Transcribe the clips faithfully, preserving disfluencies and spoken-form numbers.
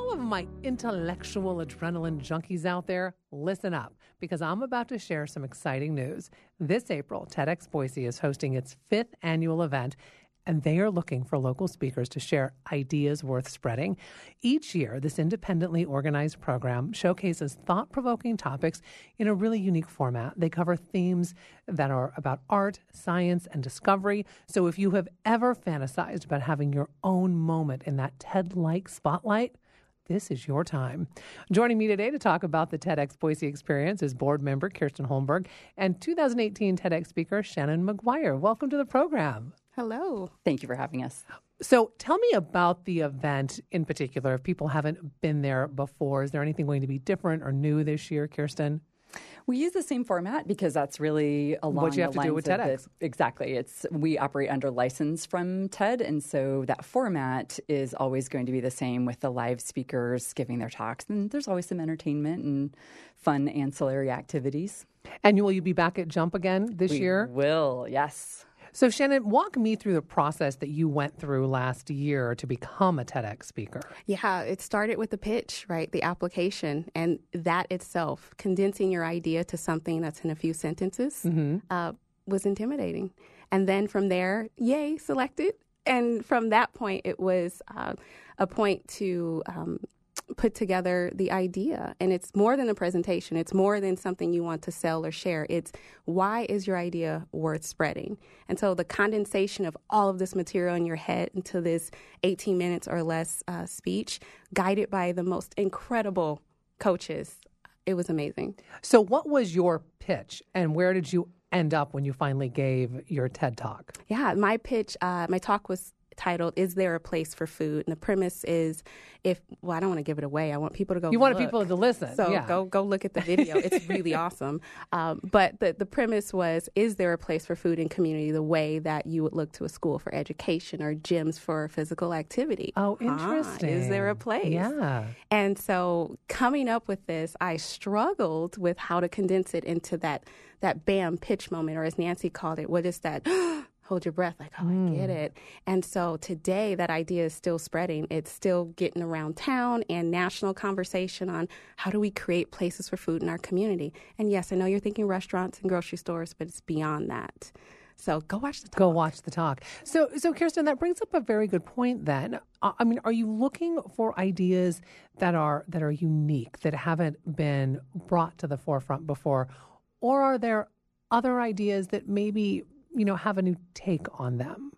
all of my intellectual adrenaline junkies out there, listen up, because I'm about to share some exciting news. This April, TEDx Boise is hosting its fifth annual event, and they are looking for local speakers to share ideas worth spreading. Each year, this independently organized program showcases thought-provoking topics in a really unique format. They cover themes that are about art, science, and discovery. So if you have ever fantasized about having your own moment in that TED-like spotlight, this is your time. Joining me today to talk about the TEDx Boise experience is board member Kirsten Holmberg and two thousand eighteen TEDx speaker Shannon McGuire. Welcome to the program. Hello. Thank you for having us. So tell me about the event in particular. If people haven't been there before, is there anything going to be different or new this year, Kirsten? We use the same format because that's really along what you have the to do lines with of TEDx. the, exactly. It's we operate under license from TED, and so that format is always going to be the same with the live speakers giving their talks. And there's always some entertainment and fun ancillary activities. And will you be back at Jump again this we year? Will, yes. So, Shannon, walk me through the process that you went through last year to become a TEDx speaker. Yeah, it started with the pitch, right? The application, and that itself, condensing your idea to something that's in a few sentences, mm-hmm. uh, was intimidating. And then from there, yay, selected. And from that point, it was uh, a point to um, put together the idea. And it's more than a presentation. It's more than something you want to sell or share. It's why is your idea worth spreading? And so the condensation of all of this material in your head into this eighteen minutes or less uh, speech, guided by the most incredible coaches, it was amazing. So what was your pitch and where did you end up when you finally gave your TED Talk? Yeah, my pitch, uh, my talk was titled, Is There a Place for Food? And the premise is, if, well, I don't want to give it away. I want people to go You want look. people to listen. So yeah. go go look at the video. It's really awesome. Um, but the, the premise was, is there a place for food in community the way that you would look to a school for education or gyms for physical activity? Oh, interesting. Ah, is there a place? Yeah. And so coming up with this, I struggled with how to condense it into that, that bam pitch moment, or as Nancy called it, what is that? Hold your breath, like, oh, mm. I get it. And so today that idea is still spreading. It's still getting around town and national conversation on how do we create places for food in our community. And yes, I know you're thinking restaurants and grocery stores, but it's beyond that. So go watch the talk. Go watch the talk. So, so Kirsten, that brings up a very good point then. Uh, I mean, are you looking for ideas that are that are unique, that haven't been brought to the forefront before? Or are there other ideas that maybe, you know, have a new take on them?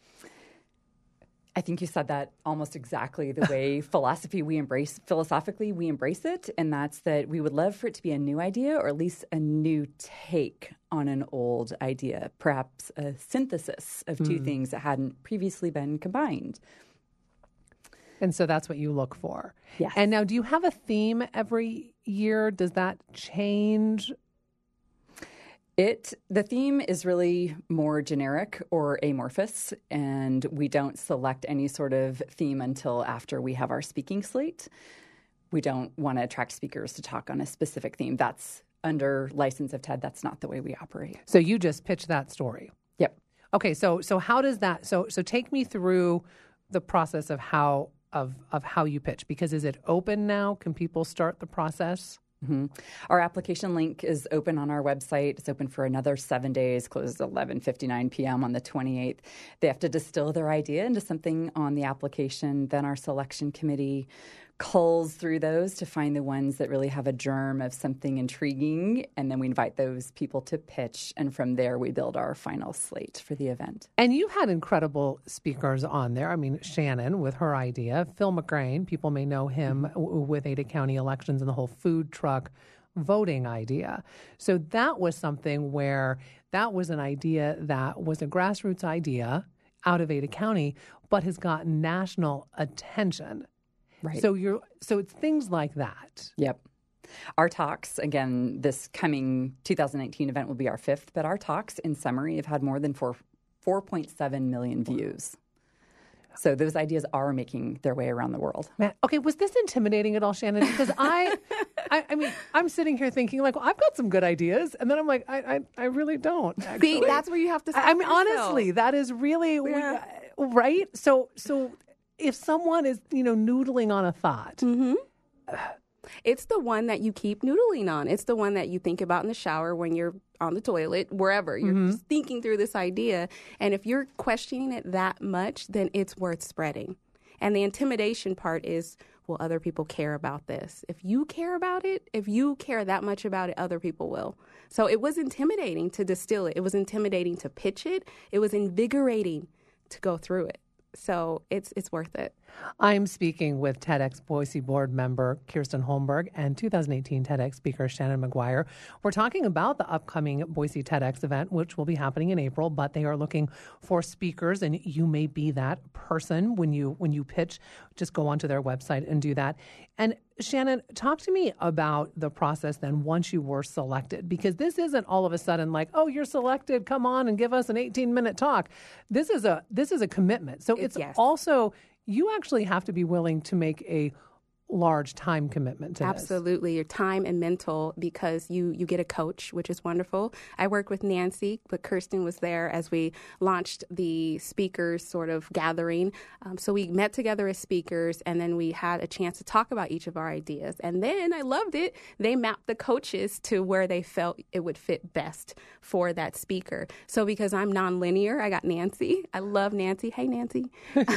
I think you said that almost exactly the way philosophy we embrace, philosophically we embrace it, and that's that we would love for it to be a new idea or at least a new take on an old idea, perhaps a synthesis of two mm. things that hadn't previously been combined. And so that's what you look for. Yes. And now, do you have a theme every year? Does that change? It the theme is really more generic or amorphous, and we don't select any sort of theme until after we have our speaking slate. We don't want to attract speakers to talk on a specific theme. That's under license of TED. That's not the way we operate. So you just pitch that story. Yep. Okay. So so how does that? So so take me through the process of how of of how you pitch, because is it open now? Can people start the process? Mm-hmm. Our application link is open on our website. It's open for another seven days, closes at eleven fifty-nine p.m. on the twenty-eighth. They have to distill their idea into something on the application. Then our selection committee culls through those to find the ones that really have a germ of something intriguing, and then we invite those people to pitch, and from there we build our final slate for the event. And you've had incredible speakers on there. I mean, Shannon with her idea, Phil McGrain, people may know him w- with Ada County elections and the whole food truck voting idea. So that was something where that was an idea that was a grassroots idea out of Ada County, but has gotten national attention. Right. So you're so it's things like that. Yep. Our talks, again, this coming two thousand nineteen event will be our fifth, but our talks, in summary, have had more than four, 4.7 million views. So those ideas are making their way around the world. Man, okay, was this intimidating at all, Shannon? Because I, I, I mean, I'm sitting here thinking like, well, I've got some good ideas, and then I'm like, I, I, I really don't. Actually. See, that's where you have to. I, I mean, honestly, that is really yeah. we, right. So, so if someone is, you know, noodling on a thought. Mm-hmm. It's the one that you keep noodling on. It's the one that you think about in the shower when you're on the toilet, wherever. You're mm-hmm. just thinking through this idea. And if you're questioning it that much, then it's worth spreading. And the intimidation part is, will other people care about this? If you care about it, if you care that much about it, other people will. So it was intimidating to distill it. It was intimidating to pitch it. It was invigorating to go through it. So it's it's worth it. I'm speaking with TEDx Boise board member Kirsten Holmberg and two thousand eighteen TEDx speaker Shannon McGuire. We're talking about the upcoming Boise TEDx event, which will be happening in April, but they are looking for speakers, and you may be that person when you when you pitch. Just go onto their website and do that. And Shannon, talk to me about the process then once you were selected, because this isn't all of a sudden like, oh, you're selected, come on and give us an eighteen-minute talk. This is a this is a commitment. So it's yes. also, you actually have to be willing to make a large time commitment to Absolutely. this. Your time and mental, because you you get a coach, which is wonderful. I worked with Nancy, but Kirsten was there as we launched the speakers sort of gathering. Um, so we met together as speakers, and then we had a chance to talk about each of our ideas. And then I loved it. They mapped the coaches to where they felt it would fit best for that speaker. So because I'm nonlinear, I got Nancy. I love Nancy. Hey, Nancy.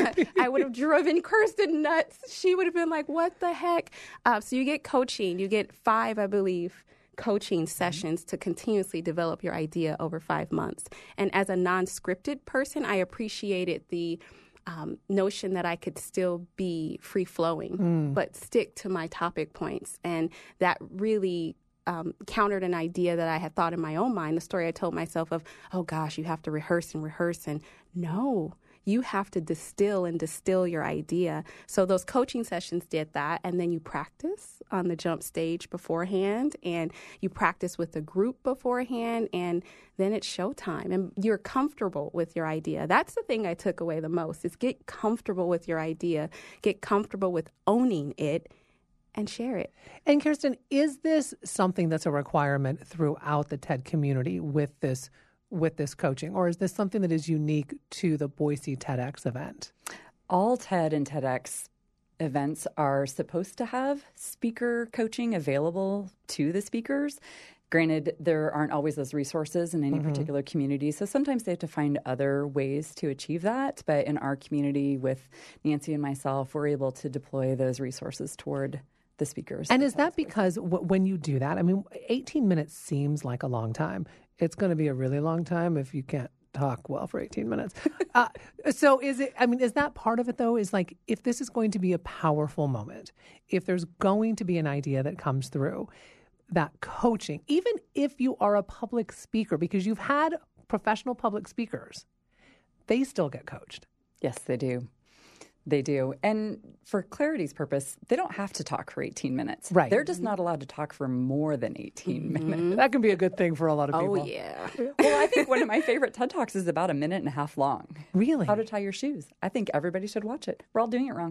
I would have driven Kirsten nuts. She would have been like, what the heck? Uh, so you get coaching. You get five, I believe, coaching sessions to continuously develop your idea over five months. And as a non-scripted person, I appreciated the um, notion that I could still be free-flowing, mm. but stick to my topic points. And that really um, countered an idea that I had thought in my own mind, the story I told myself of, oh, gosh, you have to rehearse and rehearse. And no. You have to distill and distill your idea. So those coaching sessions did that. And then you practice on the jump stage beforehand, and you practice with a group beforehand, and then it's showtime. And you're comfortable with your idea. That's the thing I took away the most, is get comfortable with your idea, get comfortable with owning it, and share it. And Kirsten, is this something that's a requirement throughout the TED community with this with this coaching, or is this something that is unique to the Boise TEDx event? All TED and TEDx events are supposed to have speaker coaching available to the speakers. Granted, there aren't always those resources in any mm-hmm. particular community, so sometimes they have to find other ways to achieve that. But in our community with Nancy and myself, we're able to deploy those resources toward the speakers. And is that because w- when you do that, I mean, eighteen minutes seems like a long time. It's going to be a really long time if you can't talk well for eighteen minutes. uh, so is it, I mean, is that part of it though? Is like, if this is going to be a powerful moment, if there's going to be an idea that comes through, that coaching, even if you are a public speaker, because you've had professional public speakers, they still get coached. Yes, they do. They do. And for clarity's purpose, they don't have to talk for eighteen minutes. Right. They're just not allowed to talk for more than eighteen mm-hmm. minutes. That can be a good thing for a lot of people. Oh, yeah. Well, I think one of my favorite TED Talks is about a minute and a half long. Really? How to tie your shoes. I think everybody should watch it. We're all doing it wrong.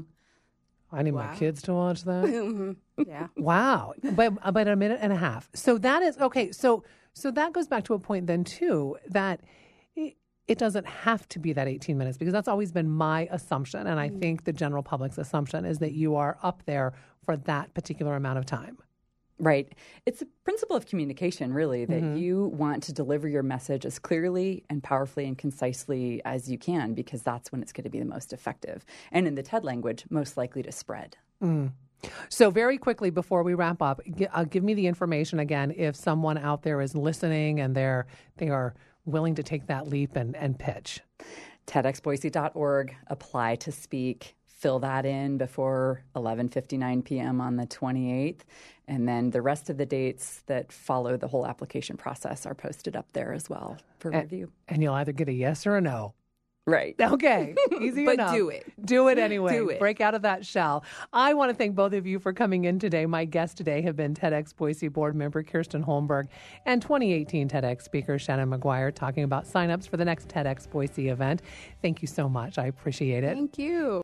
I need wow. my kids to watch that. mm-hmm. Yeah. Wow. But about a minute and a half. So that is, okay, so so that goes back to a point then, too, that it doesn't have to be that eighteen minutes, because that's always been my assumption. And I think the general public's assumption is that you are up there for that particular amount of time. Right. It's a principle of communication, really, that mm-hmm. you want to deliver your message as clearly and powerfully and concisely as you can, because that's when it's going to be the most effective. And in the TED language, most likely to spread. Mm. So very quickly before we wrap up, g- uh, give me the information again if someone out there is listening and they're they are willing to take that leap and, and pitch. TEDx Boise dot org, apply to speak, fill that in before eleven fifty-nine p.m. on the twenty-eighth. And then the rest of the dates that follow the whole application process are posted up there as well for and, review. And you'll either get a yes or a no. Right. Okay. Easy but enough. But do it. Do it anyway. Do it. Break out of that shell. I want to thank both of you for coming in today. My guests today have been TEDx Boise board member Kirsten Holmberg and twenty eighteen TEDx speaker Shannon McGuire, talking about signups for the next TEDx Boise event. Thank you so much. I appreciate it. Thank you.